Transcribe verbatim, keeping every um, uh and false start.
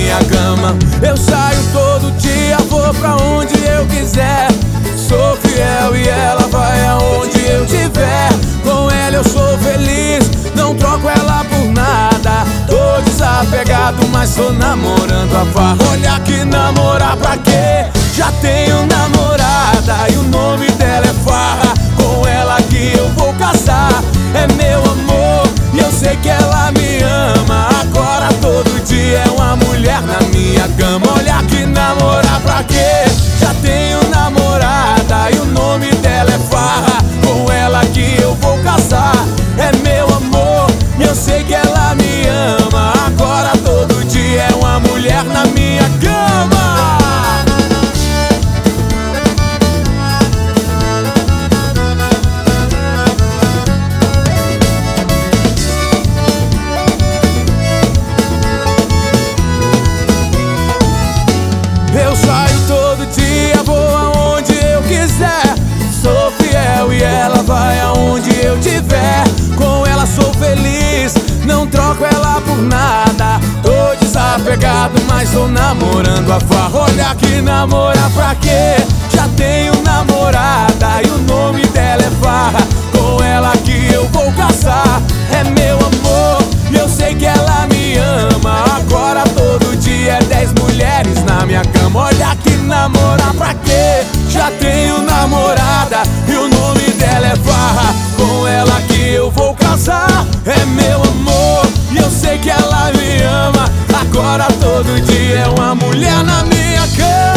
minha cama. Eu saio todo dia, vou pra onde eu quiser. Sou fiel e ela vai aonde eu tiver. Com ela eu sou feliz, não troco ela por nada. Tô desapegado, mas tô namorando a farra. Olha que namorar pra quê? Já tenho namorada e o nome dela é Farra. Com ela que eu vou casar, é meu amor e eu sei que ela me ama. Agora todo dia é uma mulher na minha cama. Olha que namorar pra quê? Já tenho namorada e o nome dela é Farra. Com ela que eu vou casar, é meu amor e eu sei que ela me ama. Agora todo dia é uma mulher na minha cama. Eu saio todo dia, vou aonde eu quiser. Sou fiel e ela vai aonde eu tiver. Com ela sou feliz, não troco ela por nada. Tô desapegado, mas tô namorando a farra. Olha que namorar pra quê? Já tenho namorada e o nome dela é Farra. Com ela que eu vou casar, é meu amor e eu sei que ela me ama. Agora todo dia é dez mulheres na minha cama. Olha que namorar pra quê? Já tenho namorada e o nome dela é Farra. Com ela que eu vou casar, é meu amor e eu sei que ela me ama. Agora todo dia é uma mulher na minha cama.